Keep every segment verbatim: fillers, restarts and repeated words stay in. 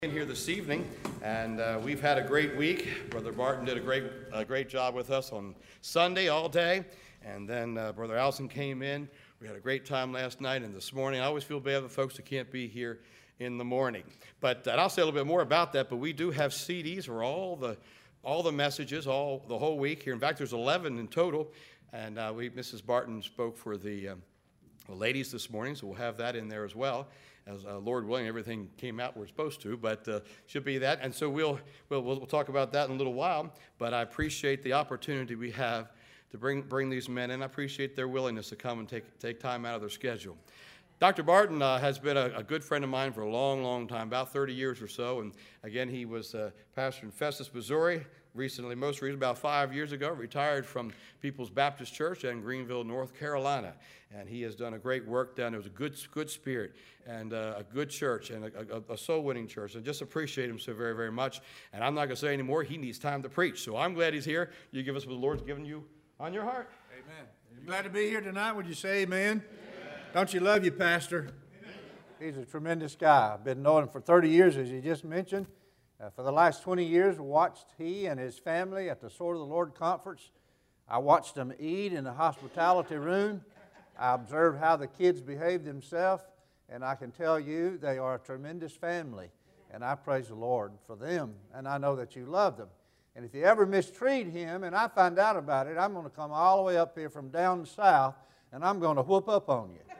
In here this evening, and uh, we've had a great week. Brother Barton did a great a great job with us on Sunday all day, and then uh, Brother Allison came in. We had a great time last night and this morning. I always feel bad for folks who can't be here in the morning, but and I'll say a little bit more about that. But we do have C Ds for all the all the messages, all the whole week here. In fact, there's eleven in total, and uh, we Missus Barton spoke for the, um, the ladies this morning, so we'll have that in there as well. As uh, Lord willing, everything came out where it's supposed to, but uh, should be that. And so we'll, we'll we'll talk about that in a little while. But I appreciate the opportunity we have to bring bring these men in. I appreciate their willingness to come and take take time out of their schedule. Doctor Barton uh, has been a, a good friend of mine for a long, long time, about thirty years or so. And again, he was uh, pastor in Festus, Missouri. Recently, most recently, about five years ago, retired from People's Baptist Church in Greenville, North Carolina. And he has done a great work down there. It was a good, good spirit and uh, a good church and a, a, a soul-winning church. And just appreciate him so very, very much. And I'm not going to say any more. He needs time to preach. So I'm glad he's here. You give us what the Lord's given you on your heart. Amen. You're glad to be here tonight. Would you say amen? Amen. Don't you love you, Pastor? Amen. He's a tremendous guy. I've been knowing him for thirty years, as you just mentioned. Uh, for the last twenty years, watched he and his family at the Sword of the Lord conference. I watched them eat in the hospitality room. I observed how the kids behaved themselves, and I can tell you they are a tremendous family, and I praise the Lord for them, and I know that you love them. And if you ever mistreat him, and I find out about it, I'm going to come all the way up here from down south, and I'm going to whoop up on you.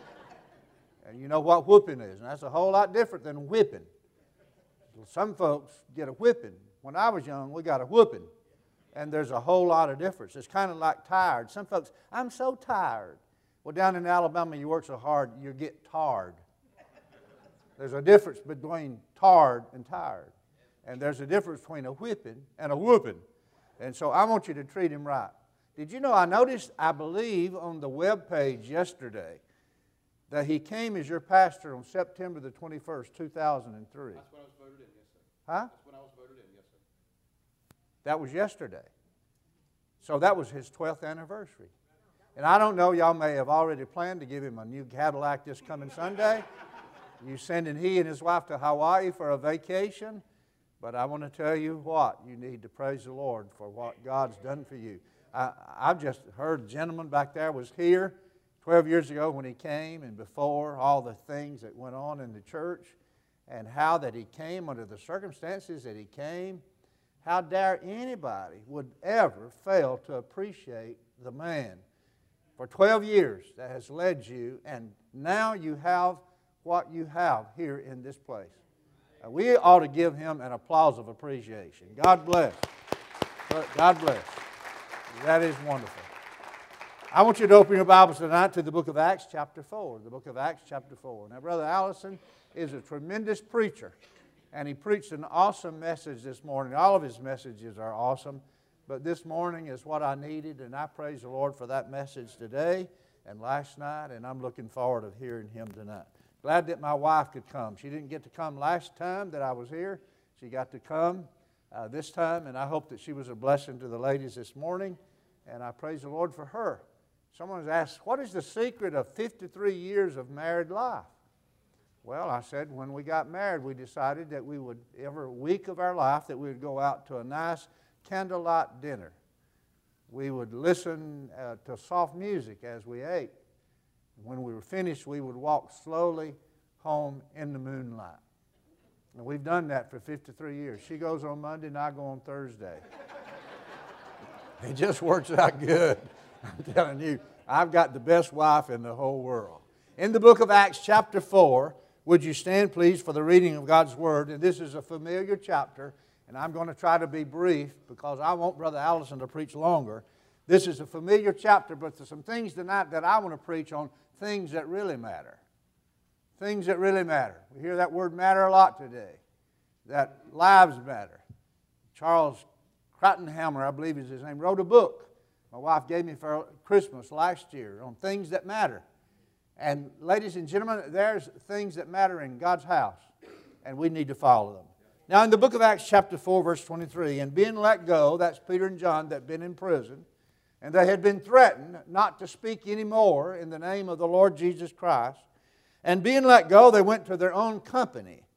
And you know what whooping is, and that's a whole lot different than whipping. Some folks get a whipping. When I was young, we got a whooping. And there's a whole lot of difference. It's kind of like tired. Some folks, I'm so tired. Well, down in Alabama, you work so hard, you get tarred. There's a difference between tarred and tired. And there's a difference between a whipping and a whooping. And so I want you to treat him right. Did you know, I noticed, I believe, on the web page yesterday, that he came as your pastor on September the twenty-first, two thousand three. That's when I was voted in, yes, sir. Huh? That's when I was voted in, yes, sir. That was yesterday. So that was his twelfth anniversary. And I don't know, y'all may have already planned to give him a new Cadillac this coming Sunday. You sending he and his wife to Hawaii for a vacation. But I want to tell you what, you need to praise the Lord for what God's done for you. I, I've just heard a gentleman back there was here twelve years ago when he came, and before all the things that went on in the church, and how that he came under the circumstances that he came. How dare anybody would ever fail to appreciate the man for twelve years that has led you, and now you have what you have here in this place. Uh, we ought to give him an applause of appreciation. God bless. God bless. That is wonderful. I want you to open your Bibles tonight to the book of Acts chapter four. The book of Acts chapter four. Now, Brother Allison is a tremendous preacher, and he preached an awesome message this morning. All of his messages are awesome, but this morning is what I needed, and I praise the Lord for that message today and last night, and I'm looking forward to hearing him tonight. Glad that my wife could come. She didn't get to come last time that I was here. She got to come uh, this time, and I hope that she was a blessing to the ladies this morning, and I praise the Lord for her. Someone has asked, what is the secret of fifty-three years of married life? Well, I said, when we got married, we decided that we would, every week of our life, that we would go out to a nice candlelight dinner. We would listen uh, to soft music as we ate. When we were finished, we would walk slowly home in the moonlight. And we've done that for fifty-three years. She goes on Monday and I go on Thursday. It just works out good. I'm telling you, I've got the best wife in the whole world. In the book of Acts chapter four, would you stand please for the reading of God's Word? And this is a familiar chapter, and I'm going to try to be brief because I want Brother Allison to preach longer. This is a familiar chapter, but there's some things tonight that I want to preach on, things that really matter. Things that really matter. We hear that word matter a lot today, that lives matter. Charles Krauthammer, I believe is his name, wrote a book my wife gave me for Christmas last year on things that matter. And ladies and gentlemen, there's things that matter in God's house, and we need to follow them. Now in the book of Acts chapter four, verse twenty-three, and being let go, that's Peter and John that had been in prison, and they had been threatened not to speak anymore in the name of the Lord Jesus Christ. And being let go, they went to their own company.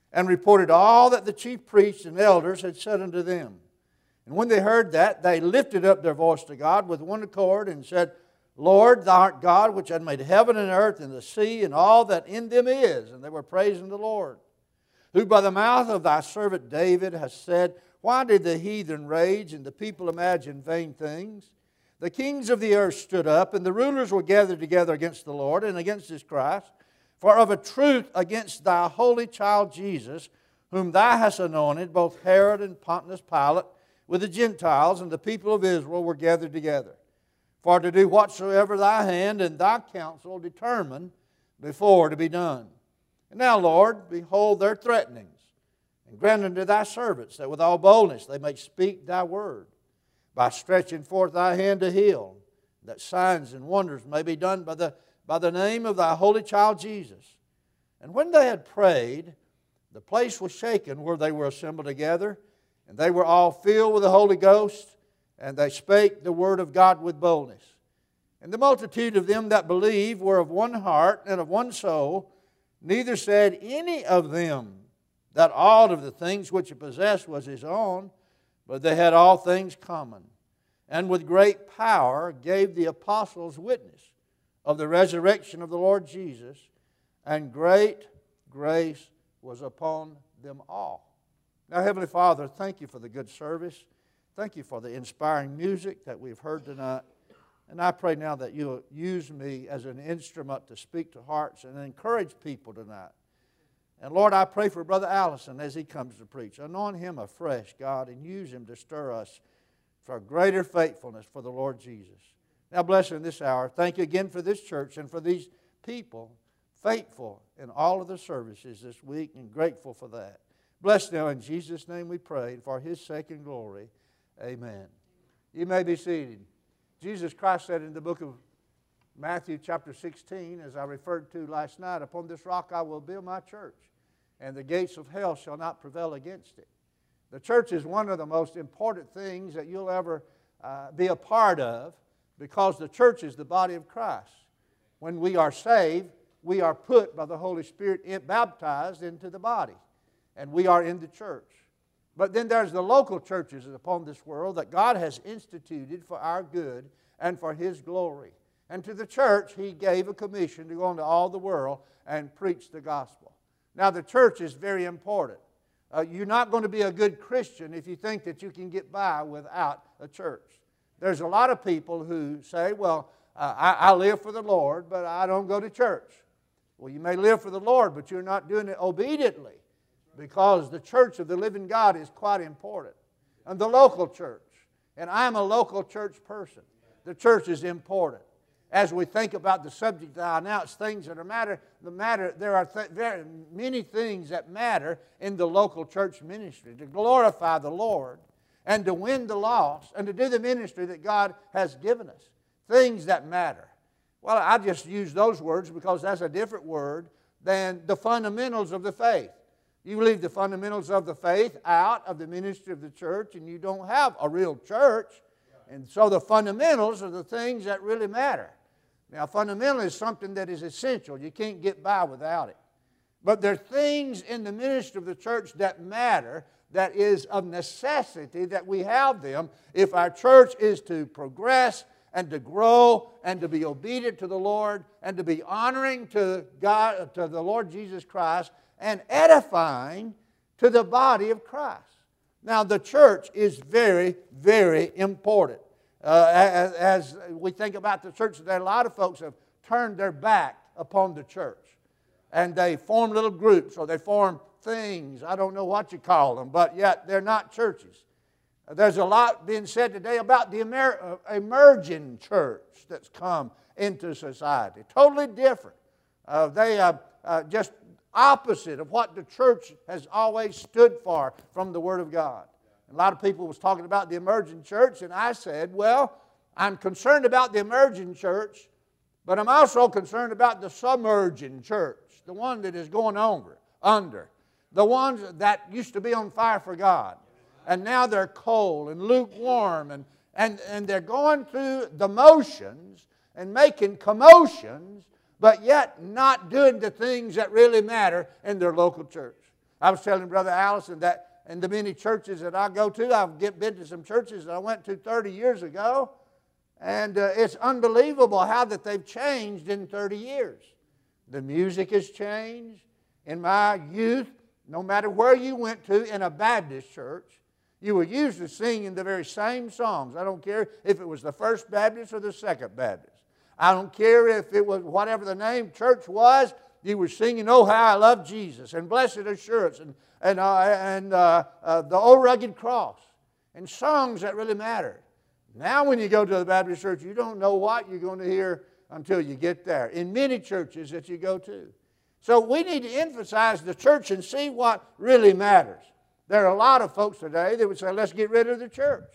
and reported all that the chief priests and elders had said unto them. And when they heard that, they lifted up their voice to God with one accord and said, Lord, thou art God, which had made heaven and earth and the sea and all that in them is. And they were praising the Lord, who by the mouth of thy servant David has said, why did the heathen rage and the people imagine vain things? The kings of the earth stood up, and the rulers were gathered together against the Lord and against His Christ. For of a truth against thy holy child Jesus, whom thou hast anointed, both Herod and Pontius Pilate, with the Gentiles and the people of Israel were gathered together, for to do whatsoever thy hand and thy counsel determined before to be done. And now, Lord, behold their threatenings, and grant unto thy servants that with all boldness they may speak thy word, by stretching forth thy hand to heal, that signs and wonders may be done by the, by the name of thy holy child Jesus. And when they had prayed, the place was shaken where they were assembled together, and they were all filled with the Holy Ghost, and they spake the word of God with boldness. And the multitude of them that believed were of one heart and of one soul. Neither said any of them that aught of the things which he possessed was his own, but they had all things common. And with great power gave the apostles witness of the resurrection of the Lord Jesus, and great grace was upon them all. Now, Heavenly Father, thank You for the good service. Thank You for the inspiring music that we've heard tonight. And I pray now that You'll use me as an instrument to speak to hearts and encourage people tonight. And Lord, I pray for Brother Allison as he comes to preach. Anoint him afresh, God, and use him to stir us for greater faithfulness for the Lord Jesus. Now bless him this hour. Thank You again for this church and for these people faithful in all of the services this week, and grateful for that. Bless now in Jesus' name we pray, and for His sake and glory. Amen. You may be seated. Jesus Christ said in the book of Matthew chapter sixteen, as I referred to last night, upon this rock I will build my church, and the gates of hell shall not prevail against it. The church is one of the most important things that you'll ever uh, be a part of, because the church is the body of Christ. When we are saved, we are put by the Holy Spirit in, baptized into the body, and we are in the church. But then there's the local churches upon this world that God has instituted for our good and for His glory. And to the church, He gave a commission to go into all the world and preach the gospel. Now, the church is very important. Uh, you're not going to be a good Christian if you think that you can get by without a church. There's a lot of people who say, well, uh, I, I live for the Lord, but I don't go to church. Well, you may live for the Lord, but you're not doing it obediently, because the church of the living God is quite important. And the local church. And I'm a local church person. The church is important. As we think about the subject that I announced, things that are matter, the matter, there are th- very many things that matter in the local church ministry. To glorify the Lord, and to win the lost, and to do the ministry that God has given us. Things that matter. Well, I just use those words because that's a different word than the fundamentals of the faith. You leave the fundamentals of the faith out of the ministry of the church, and you don't have a real church. And so the fundamentals are the things that really matter. Now, fundamental is something that is essential. You can't get by without it. But there are things in the ministry of the church that matter, that is of necessity that we have them if our church is to progress and to grow and to be obedient to the Lord and to be honoring to God, to the Lord Jesus Christ, and edifying to the body of Christ. Now, the church is very, very important. Uh, as, as we think about the church today, a lot of folks have turned their back upon the church. And they form little groups, or they form things. I don't know what you call them, but yet they're not churches. There's a lot being said today about the emer- emerging church that's come into society. Totally different. Uh, they are uh, just opposite of what the church has always stood for from the Word of God. A lot of people was talking about the emerging church, and I said, well, I'm concerned about the emerging church, but I'm also concerned about the submerging church, the one that is going over, under, the ones that used to be on fire for God, and now they're cold and lukewarm, and, and, and they're going through the motions and making commotions, but yet not doing the things that really matter in their local church. I was telling Brother Allison that in the many churches that I go to, I've get, been to some churches that I went to thirty years ago, and uh, it's unbelievable how that they've changed in thirty years. The music has changed. In my youth, no matter where you went to in a Baptist church, you were usually singing the very same songs. I don't care if it was the First Baptist or the Second Baptist. I don't care if it was whatever the name church was, you were singing, "Oh, how I love Jesus," and "Blessed Assurance," and, and, uh, and uh, uh, the "Old Rugged Cross," and songs that really mattered. Now when you go to the Baptist church, you don't know what you're going to hear until you get there, in many churches that you go to. So we need to emphasize the church and see what really matters. There are a lot of folks today that would say, let's get rid of the church.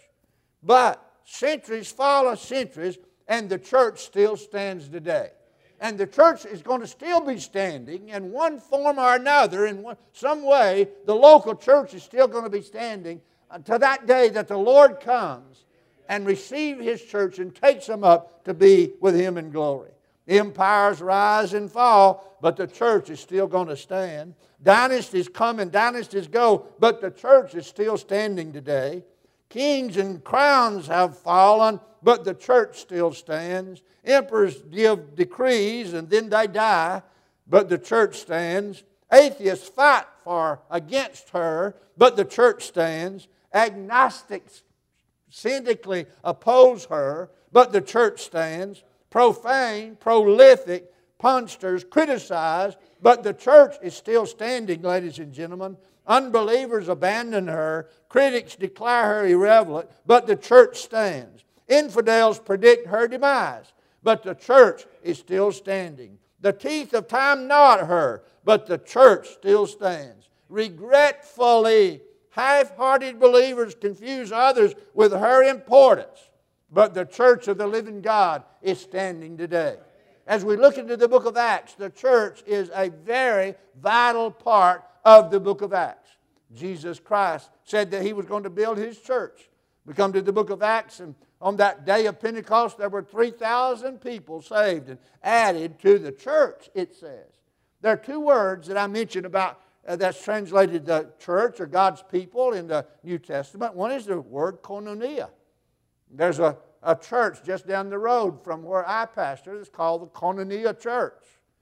But centuries follow centuries, and the church still stands today. And the church is going to still be standing in one form or another, in one, some way, the local church is still going to be standing until that day that the Lord comes and receives His church and takes them up to be with Him in glory. Empires rise and fall, but the church is still going to stand. Dynasties come and dynasties go, but the church is still standing today. Kings and crowns have fallen, but the church still stands. Emperors give decrees and then they die, but the church stands. Atheists fight for against her, but the church stands. Agnostics cynically oppose her, but the church stands. Profane, prolific, punsters criticize, but the church is still standing, ladies and gentlemen. Unbelievers abandon her. Critics declare her irrelevant, but the church stands. Infidels predict her demise, but the church is still standing. The teeth of time gnaw at her, but the church still stands. Regretfully, half-hearted believers confuse others with her importance, but the church of the living God is standing today. As we look into the book of Acts, the church is a very vital part of the book of Acts. Jesus Christ said that He was going to build His church. We come to the book of Acts, and on that day of Pentecost, there were three thousand people saved and added to the church, it says. There are two words that I mentioned about uh, that's translated the church or God's people in the New Testament. One is the word koinonia. There's a, a church just down the road from where I pastor. It's called the Koinonia Church.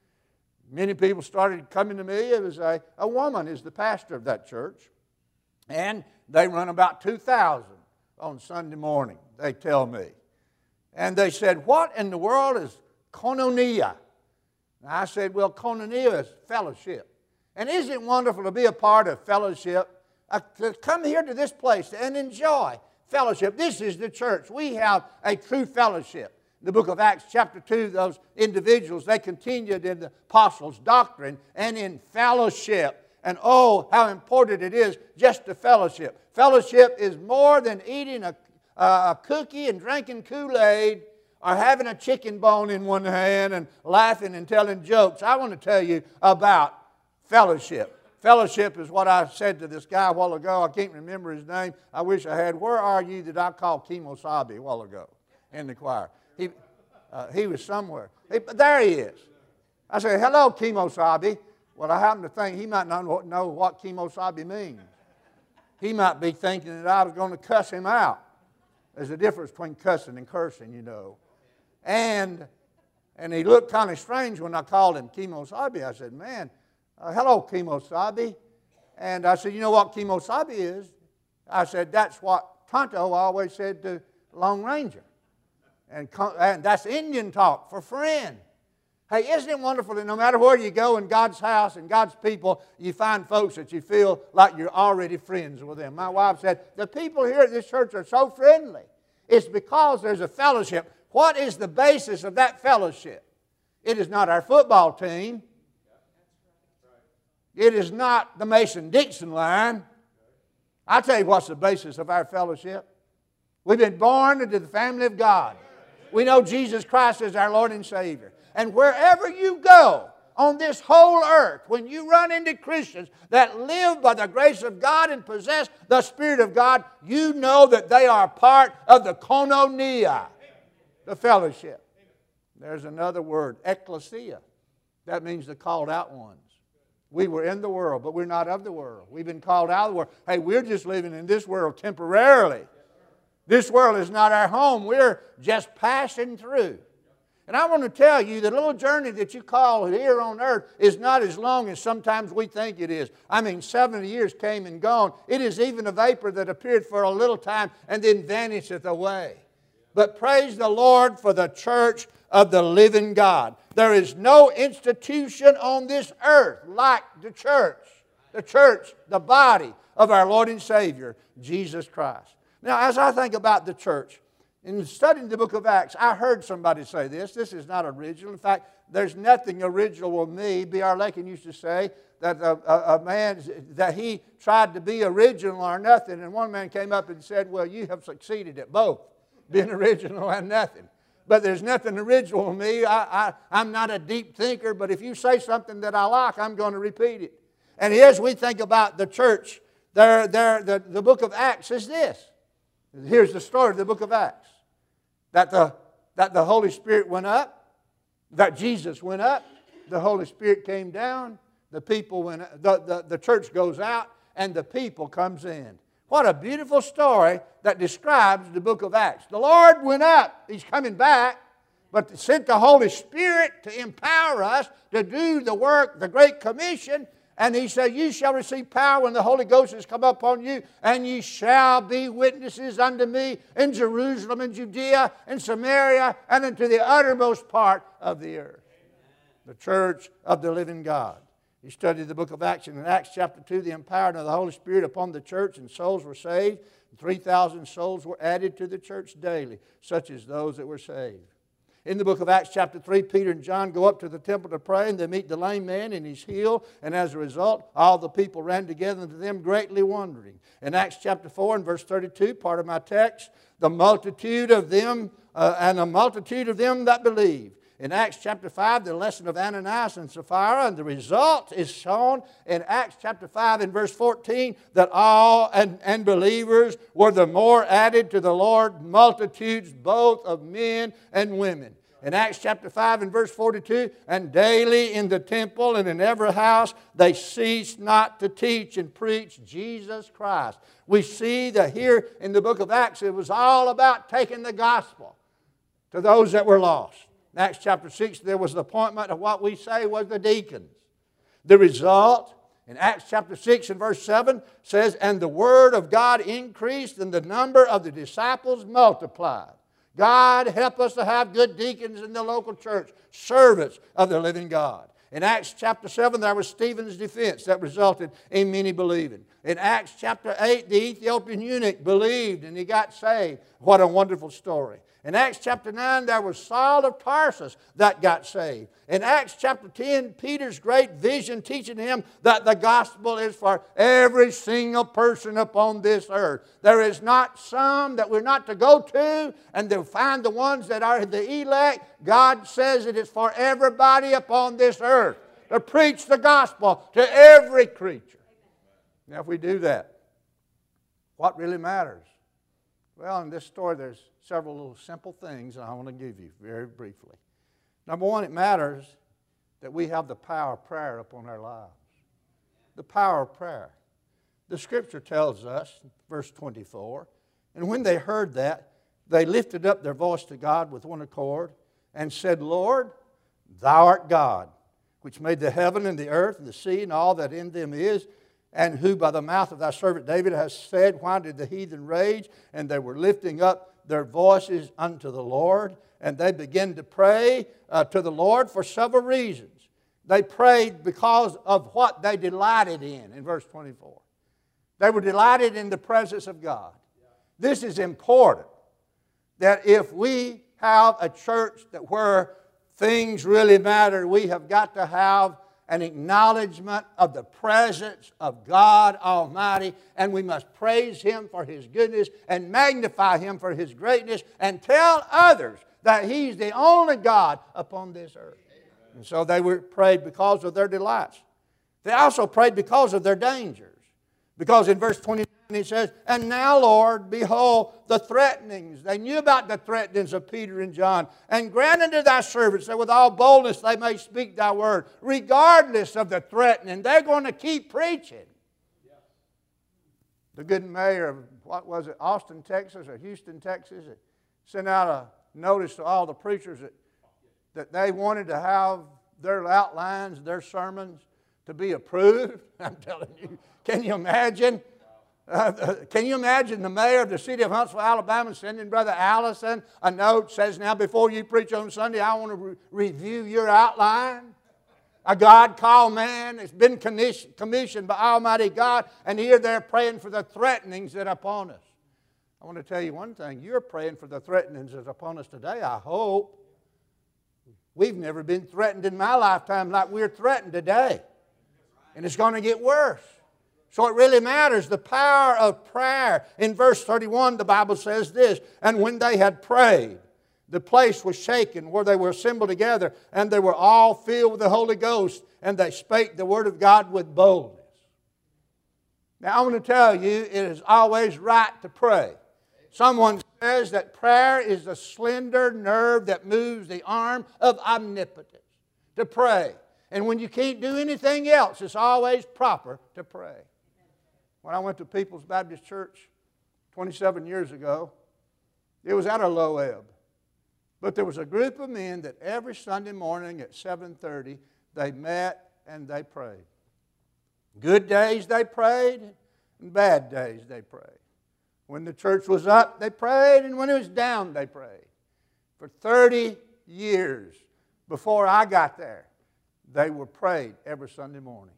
Many people started coming to me. It was a, a woman is the pastor of that church. And they run about two thousand on Sunday morning, they tell me. And they said, what in the world is koinonia? And I said, well, koinonia is fellowship. And isn't it wonderful to be a part of fellowship? Uh, to come here to this place and enjoy fellowship. This is the church. We have a true fellowship. In the book of Acts chapter two, those individuals, they continued in the apostles' doctrine and in fellowship. And oh, how important it is just to fellowship. Fellowship is more than eating a, a cookie and drinking Kool-Aid or having a chicken bone in one hand and laughing and telling jokes. I want to tell you about fellowship. Fellowship is what I said to this guy a while ago. I can't remember his name. I wish I had. Where are you that I called Kemosabe a while ago in the choir? He, uh, he was somewhere. He, there he is. I said, hello, Kemosabe. Well, I happen to think he might not know what Kemosabe means. He might be thinking that I was going to cuss him out. There's a difference between cussing and cursing, you know. And, and he looked kind of strange when I called him Kemosabe. I said, man, Uh, hello, Kemosabe. And I said, you know what Kemosabe is? I said, that's what Tonto always said to Lone Ranger. And, and that's Indian talk for friend. Hey, isn't it wonderful that no matter where you go in God's house and God's people, you find folks that you feel like you're already friends with them. My wife said, the people here at this church are so friendly. It's because there's a fellowship. What is the basis of that fellowship? It is not our football team. It is not the Mason-Dixon line. I'll tell you what's the basis of our fellowship. We've been born into the family of God. We know Jesus Christ is our Lord and Savior. And wherever you go on this whole earth, when you run into Christians that live by the grace of God and possess the Spirit of God, you know that they are part of the koinonia, the fellowship. There's another word, ecclesia. That means the called out ones. We were in the world, but we're not of the world. We've been called out of the world. Hey, we're just living in this world temporarily. This world is not our home. We're just passing through. And I want to tell you, the little journey that you call here on earth is not as long as sometimes we think it is. I mean, seventy years came and gone. It is even a vapor that appeared for a little time and then vanisheth away. But praise the Lord for the church of the living God. There is no institution on this earth like the church. The church, the body of our Lord and Savior, Jesus Christ. Now, as I think about the church, in studying the book of Acts, I heard somebody say this. This is not original. In fact, there's nothing original with me. B R Lakin used to say that a, a, a man, that he tried to be original or nothing. And one man came up and said, well, you have succeeded at both, being original and nothing. But there's nothing original with me. I, I, I'm not a deep thinker, but if you say something that I like, I'm going to repeat it. And as we think about the church, there, there, the, the book of Acts is this. Here's the story of the book of Acts. That the, that the Holy Spirit went up, that Jesus went up, the Holy Spirit came down, the people went, the, the, the church goes out, and the people comes in. What a beautiful story that describes the book of Acts. The Lord went up, He's coming back, but sent the Holy Spirit to empower us to do the work, the Great Commission. And He said, you shall receive power when the Holy Ghost has come upon you, and ye shall be witnesses unto me in Jerusalem and Judea and Samaria and unto the uttermost part of the earth. The church of the living God. You study the book of Acts, and in Acts chapter two, the empowering of the Holy Spirit upon the church, and souls were saved. three thousand souls were added to the church daily, such as those that were saved. In the book of Acts chapter three, Peter and John go up to the temple to pray, and they meet the lame man, and he's healed. And as a result, all the people ran together to them, greatly wondering. In Acts chapter four and verse thirty-two, part of my text, the multitude of them, uh, and a multitude of them that believed. In Acts chapter five, the lesson of Ananias and Sapphira, and the result is shown in Acts chapter five and verse fourteen, that all and, and believers were the more added to the Lord, multitudes both of men and women. In Acts chapter five and verse forty-two, and daily in the temple and in every house they ceased not to teach and preach Jesus Christ. We see that here in the book of Acts it was all about taking the gospel to those that were lost. In Acts chapter six, there was the appointment of what we say was the deacons. The result, in Acts chapter six and verse seven, says, and the word of God increased, and the number of the disciples multiplied. God help us to have good deacons in the local church, servants of the living God. In Acts chapter seven, there was Stephen's defense that resulted in many believing. In Acts chapter eight, the Ethiopian eunuch believed and he got saved. What a wonderful story. In Acts chapter nine, there was Saul of Tarsus that got saved. In Acts chapter ten, Peter's great vision teaching him that the gospel is for every single person upon this earth. There is not some that we're not to go to and to find the ones that are the elect. God says it is for everybody upon this earth to preach the gospel to every creature. Now, if we do that, what really matters? Well, in this story, there's several little simple things I want to give you very briefly. Number one, it matters that we have the power of prayer upon our lives. The power of prayer. The Scripture tells us, verse twenty-four, and when they heard that, they lifted up their voice to God with one accord and said, Lord, Thou art God, which made the heaven and the earth and the sea and all that in them is, and who by the mouth of Thy servant David has said, why did the heathen rage? And they were lifting up their voices unto the Lord, and they began to pray uh, to the Lord for several reasons. They prayed because of what they delighted in, in verse twenty-four. They were delighted in the presence of God. This is important, that if we have a church that where things really matter, we have got to have an acknowledgement of the presence of God Almighty, and we must praise Him for His goodness and magnify Him for His greatness and tell others that He's the only God upon this earth. And so they were prayed because of their delights. They also prayed because of their dangers. Because in verse twenty-nine And he says, and now, Lord, behold the threatenings. They knew about the threatenings of Peter and John. And grant unto thy servants that with all boldness they may speak thy word, regardless of the threatening. They're going to keep preaching. The good mayor of, what was it, Austin, Texas, or Houston, Texas, sent out a notice to all the preachers that, that they wanted to have their outlines, their sermons, to be approved. I'm telling you, can you imagine? Uh, can you imagine the mayor of the city of Huntsville, Alabama, sending Brother Allison a note, says, now before you preach on Sunday, I want to re- review your outline? A God-called man that's been commissioned by Almighty God, and here they're praying for the threatenings that are upon us. I want to tell you one thing. You're praying for the threatenings that are upon us today, I hope. We've never been threatened in my lifetime like we're threatened today. And it's going to get worse. So it really matters, the power of prayer. In verse thirty-one, the Bible says this, and when they had prayed, the place was shaken where they were assembled together, and they were all filled with the Holy Ghost, and they spake the word of God with boldness. Now I want to tell you, it is always right to pray. Someone says that prayer is the slender nerve that moves the arm of omnipotence. To pray. And when you can't do anything else, it's always proper to pray. When I went to People's Baptist Church twenty-seven years ago, it was at a low ebb. But there was a group of men that every Sunday morning at seven thirty, they met and they prayed. Good days they prayed, and bad days they prayed. When the church was up, they prayed, and when it was down, they prayed. For thirty years before I got there, they were prayed every Sunday morning.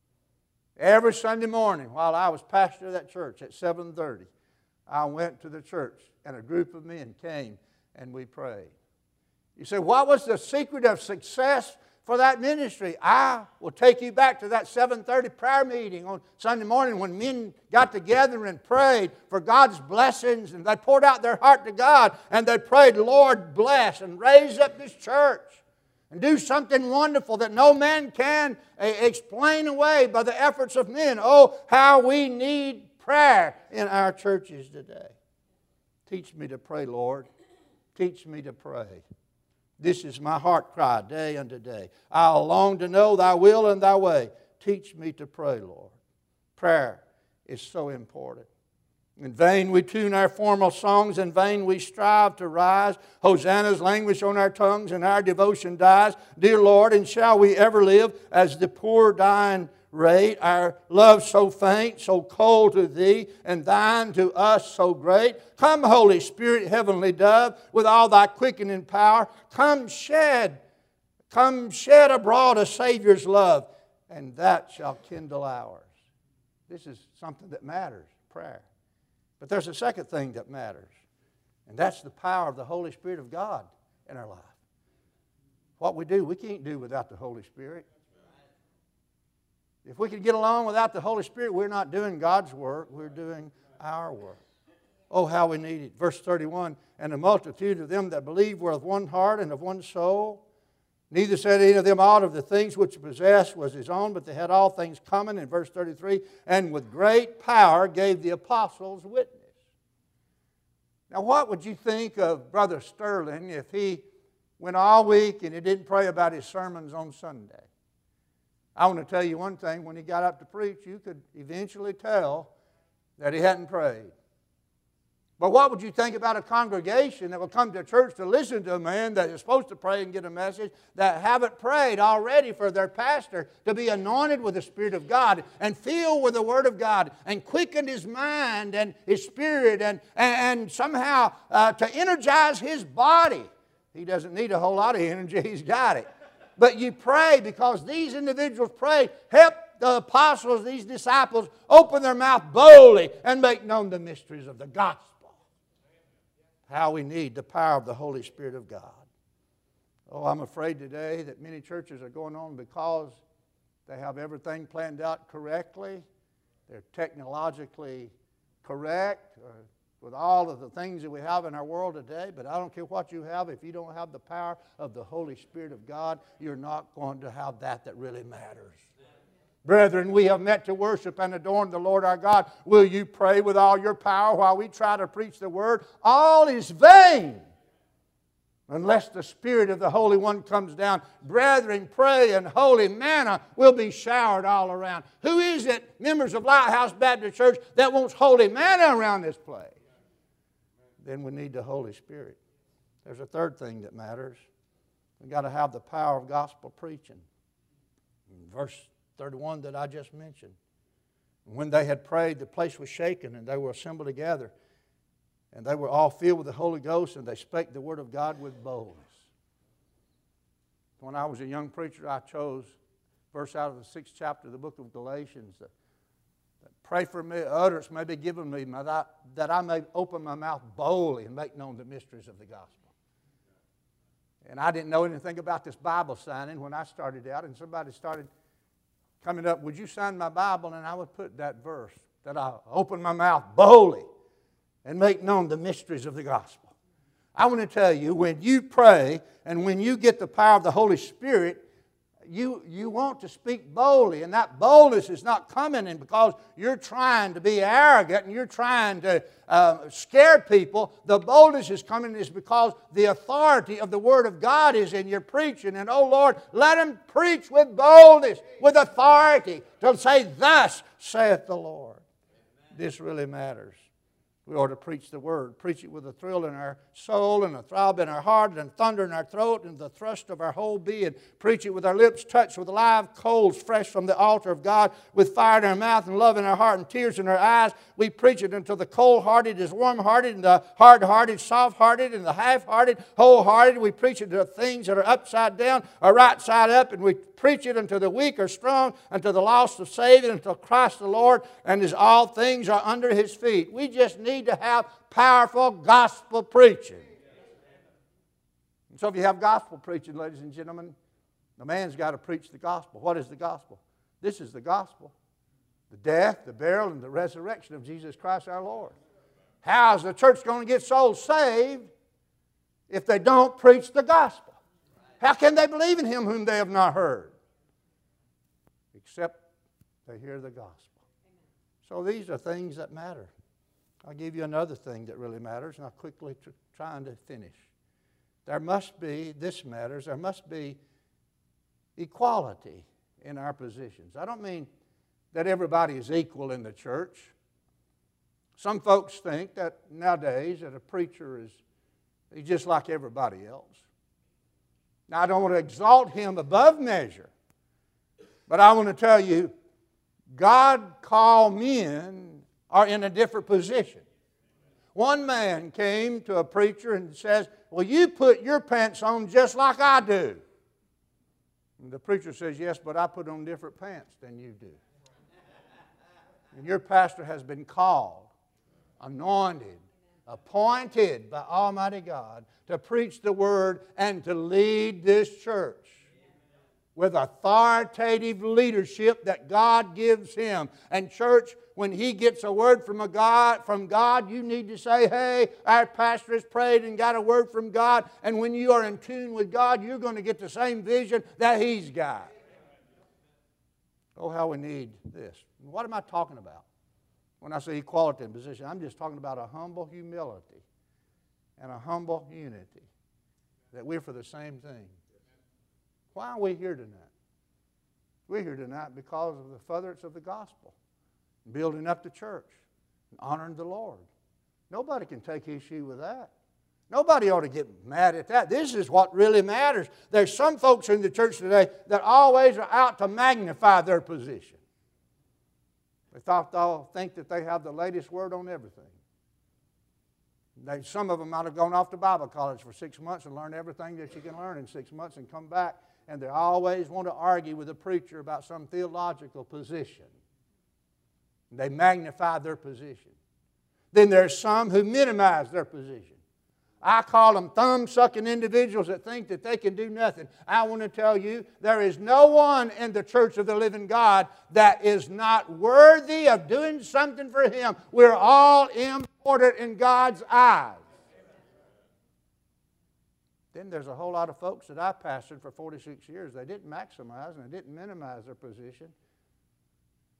Every Sunday morning while I was pastor of that church at seven thirty, I went to the church and a group of men came and we prayed. You say, what was the secret of success for that ministry? I will take you back to that seven thirty prayer meeting on Sunday morning when men got together and prayed for God's blessings, and they poured out their heart to God and they prayed, Lord, bless and raise up this church and do something wonderful that no man can explain away by the efforts of men. Oh, how we need prayer in our churches today. Teach me to pray, Lord. Teach me to pray. This is my heart cry day unto day. I long to know thy will and thy way. Teach me to pray, Lord. Prayer is so important. In vain we tune our formal songs, in vain we strive to rise. Hosannas languish on our tongues, and our devotion dies. Dear Lord, and shall we ever live as the poor dying rate? Our love so faint, so cold to Thee, and Thine to us so great. Come, Holy Spirit, heavenly dove, with all Thy quickening power. Come shed, come shed abroad a Savior's love, and that shall kindle ours. This is something that matters, prayer. But there's a second thing that matters, and that's the power of the Holy Spirit of God in our life. What we do, we can't do without the Holy Spirit. If we could get along without the Holy Spirit, we're not doing God's work, we're doing our work. Oh, how we need it. Verse thirty-one, and the multitude of them that believed were of one heart and of one soul. Neither said any of them aught of the things which he possessed was his own, but they had all things common. In verse thirty-three, and with great power gave the apostles witness. Now, what would you think of Brother Sterling if he went all week and he didn't pray about his sermons on Sunday? I want to tell you one thing. When he got up to preach, you could eventually tell that he hadn't prayed. But what would you think about a congregation that will come to church to listen to a man that is supposed to pray and get a message that haven't prayed already for their pastor to be anointed with the Spirit of God and filled with the Word of God and quickened his mind and his spirit and, and, and somehow uh, to energize his body? He doesn't need a whole lot of energy. He's got it. But you pray because these individuals pray. Help the apostles, these disciples, open their mouth boldly and make known the mysteries of the gospel. How we need the power of the Holy Spirit of God. Oh, I'm afraid today that many churches are going on because they have everything planned out correctly. They're technologically correct uh, with all of the things that we have in our world today. But I don't care what you have. If you don't have the power of the Holy Spirit of God, you're not going to have that that really matters. Brethren, we have met to worship and adore the Lord our God. Will you pray with all your power while we try to preach the Word? All is vain unless the Spirit of the Holy One comes down. Brethren, pray, and holy manna will be showered all around. Who is it, members of Lighthouse Baptist Church, that wants holy manna around this place? Then we need the Holy Spirit. There's a third thing that matters. We've got to have the power of gospel preaching. Verse thirty-one that I just mentioned. When they had prayed, the place was shaken, and they were assembled together. And they were all filled with the Holy Ghost, and they spake the word of God with boldness. When I was a young preacher, I chose a verse out of the sixth chapter of the book of Galatians that, that pray for me, utterance may be given me, that I, that I may open my mouth boldly and make known the mysteries of the gospel. And I didn't know anything about this Bible signing when I started out, and somebody started coming up, would you sign my Bible? And I would put that verse, that I open my mouth boldly and make known the mysteries of the gospel. I want to tell you, when you pray and when you get the power of the Holy Spirit, you, you want to speak boldly. And that boldness is not coming in because you're trying to be arrogant and you're trying to uh, scare people. The boldness is coming is because the authority of the Word of God is in your preaching. And, oh Lord, let them preach with boldness, with authority, to say, thus saith the Lord. This really matters. We ought to preach the Word. Preach it with a thrill in our soul and a throb in our heart and thunder in our throat and the thrust of our whole being. Preach it with our lips touched with live coals fresh from the altar of God, with fire in our mouth and love in our heart and tears in our eyes. We preach it until the cold-hearted is warm-hearted and the hard-hearted, soft-hearted and the half-hearted, whole-hearted. We preach it to things that are upside down or right side up, and we preach it unto the weak are strong, unto the lost are saved, until Christ the Lord and His all things are under His feet. We just need to have powerful gospel preaching. And so if you have gospel preaching, ladies and gentlemen, the man's got to preach the gospel. What is the gospel? This is the gospel. The death, the burial, and the resurrection of Jesus Christ our Lord. How is the church going to get souls saved if they don't preach the gospel? How can they believe in Him whom they have not heard? Except they hear the gospel. So these are things that matter. I'll give you another thing that really matters, and I'm quickly tr- trying to finish. There must be, this matters, there must be equality in our positions. I don't mean that everybody is equal in the church. Some folks think that nowadays that a preacher is he's just like everybody else. Now, I don't want to exalt him above measure, but I want to tell you, God called men are in a different position. One man came to a preacher and says, well, you put your pants on just like I do. And the preacher says, yes, but I put on different pants than you do. And your pastor has been called, anointed, appointed by Almighty God to preach the Word and to lead this church with authoritative leadership that God gives him. And church, when he gets a word from a God, from God, you need to say, hey, our pastor has prayed and got a word from God. And when you are in tune with God, you're going to get the same vision that he's got. Oh, how we need this. What am I talking about when I say equality in position? I'm just talking about a humble humility and a humble unity, that we're for the same thing. Why are we here tonight? We're here tonight because of the furtherance of the gospel, building up the church, and honoring the Lord. Nobody can take issue with that. Nobody ought to get mad at that. This is what really matters. There's some folks in the church today that always are out to magnify their position. They thought they'll think that they have the latest word on everything. They, some of them might have gone off to Bible college for six months and learned everything that you can learn in six months and come back, and they always want to argue with a preacher about some theological position. They magnify their position. Then there's some who minimize their position. I call them thumb-sucking individuals that think that they can do nothing. I want to tell you, there is no one in the church of the living God that is not worthy of doing something for Him. We're all important in God's eyes. Then there's a whole lot of folks that I pastored for forty-six years. They didn't maximize and they didn't minimize their position.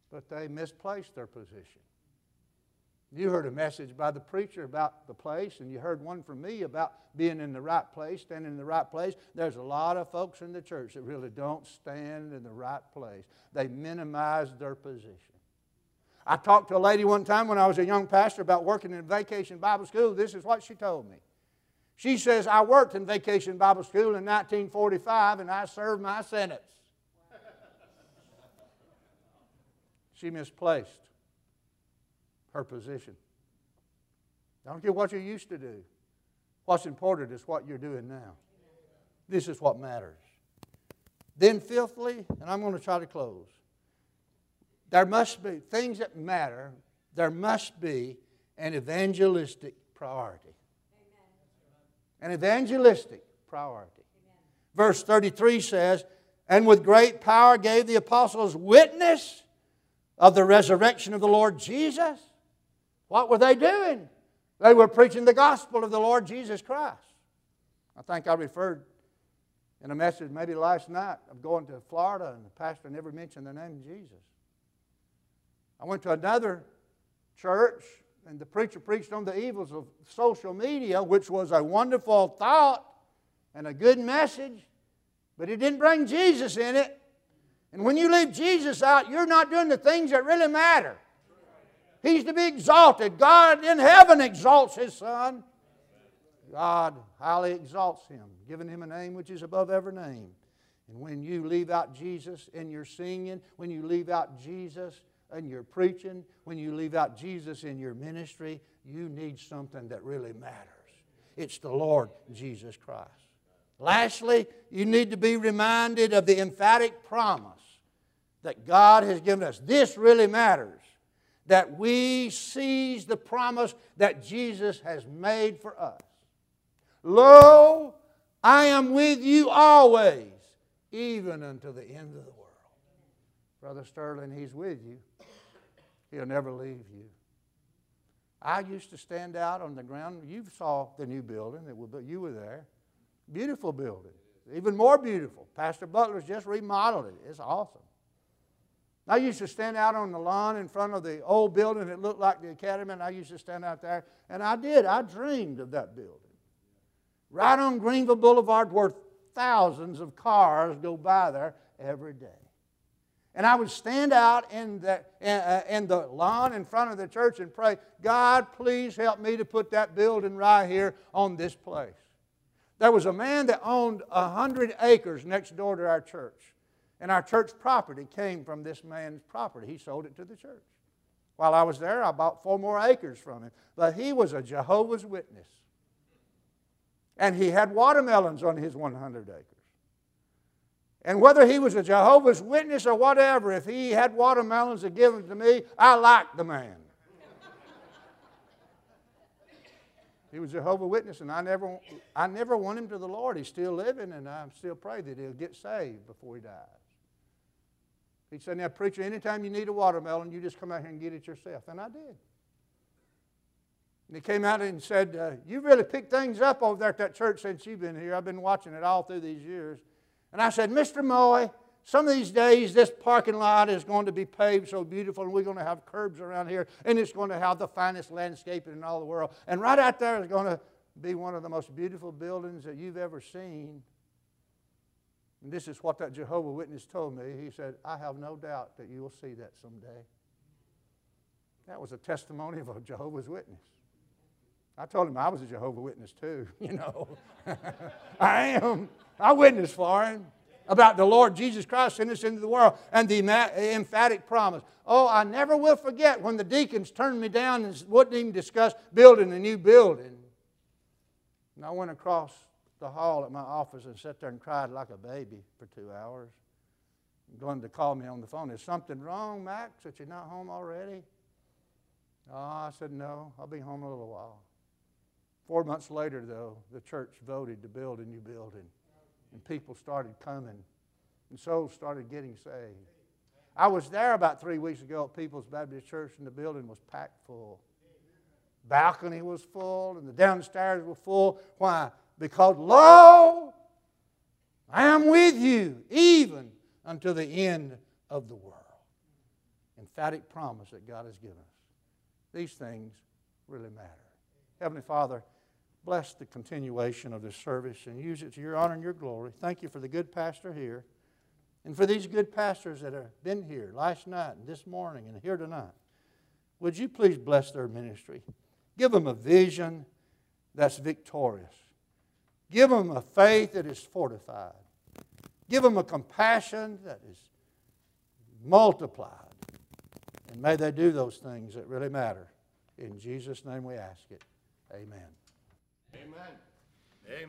but they misplaced their position. You heard a message by the preacher about the place, and you heard one from me about being in the right place, standing in the right place. There's a lot of folks in the church that really don't stand in the right place. They minimize their position. I talked to a lady one time when I was a young pastor about working in Vacation Bible School. This is what she told me. She says, I worked in Vacation Bible School in nineteen forty-five, and I served my sentence. She misplaced her position. I don't care what you used to do. What's important is what you're doing now. This is what matters. Then fifthly, and I'm going to try to close, there must be things that matter. There must be an evangelistic priority. An evangelistic priority. Verse thirty-three says, and with great power gave the apostles witness of the resurrection of the Lord Jesus. What were they doing? They were preaching the gospel of the Lord Jesus Christ. I think I referred in a message maybe last night of going to Florida, and the pastor never mentioned the name of Jesus. I went to another church, and the preacher preached on the evils of social media, which was a wonderful thought and a good message, but it didn't bring Jesus in it. And when you leave Jesus out, you're not doing the things that really matter. He's to be exalted. God in heaven exalts His Son. God highly exalts Him, giving Him a name which is above every name. And when you leave out Jesus in your singing, when you leave out Jesus in your preaching, when you leave out Jesus in your ministry, you need something that really matters. It's the Lord Jesus Christ. Lastly, you need to be reminded of the emphatic promise that God has given us. This really matters. That we seize the promise that Jesus has made for us. Lo, I am with you always, even unto the end of the world. Brother Sterling, He's with you. He'll never leave you. I used to stand out on the ground. You saw the new building. You were there. Beautiful building. Even more beautiful. Pastor Butler's just remodeled it. It's awesome. I used to stand out on the lawn in front of the old building that looked like the academy, and I used to stand out there, and I did. I dreamed of that building. Right on Greenville Boulevard, where thousands of cars go by there every day. And I would stand out in the, in the lawn in front of the church and pray, God, please help me to put that building right here on this place. There was a man that owned a hundred acres next door to our church. And our church property came from this man's property. He sold it to the church. While I was there, I bought four more acres from him. But he was a Jehovah's Witness. And he had watermelons on his one hundred acres. And whether he was a Jehovah's Witness or whatever, if he had watermelons to give them to me, I liked the man. He was a Jehovah's Witness, and I never, I never won him to the Lord. He's still living, and I still pray that he'll get saved before he dies. He said, now, preacher, anytime you need a watermelon, you just come out here and get it yourself. And I did. And he came out and said, uh, you really picked things up over there at that church since you've been here. I've been watching it all through these years. And I said, Mister Moy, some of these days this parking lot is going to be paved so beautiful, and we're going to have curbs around here, and it's going to have the finest landscaping in all the world. And right out there is going to be one of the most beautiful buildings that you've ever seen. And this is what that Jehovah's Witness told me. He said, I have no doubt that you will see that someday. That was a testimony of a Jehovah's Witness. I told him I was a Jehovah's Witness too, you know. I am. I witnessed for him about the Lord Jesus Christ sending us into the world and the emphatic promise. Oh, I never will forget when the deacons turned me down and wouldn't even discuss building a new building. And I went across the hall at my office and sat there and cried like a baby for two hours. Glenda called me on the phone. Is something wrong, Max, that you're not home already? Oh, I said, no, I'll be home a little while. Four months later, though, the church voted to build a new building. And people started coming. And souls started getting saved. I was there about three weeks ago at People's Baptist Church, and the building was packed full. Balcony was full, and the downstairs were full. Why? Because, lo, I am with you, even unto the end of the world. And emphatic promise that God has given us. These things really matter. Heavenly Father, bless the continuation of this service and use it to your honor and your glory. Thank you for the good pastor here and for these good pastors that have been here last night and this morning and here tonight. Would you please bless their ministry? Give them a vision that's victorious. Give them a faith that is fortified. Give them a compassion that is multiplied. And may they do those things that really matter. In Jesus' name we ask it. Amen. Amen.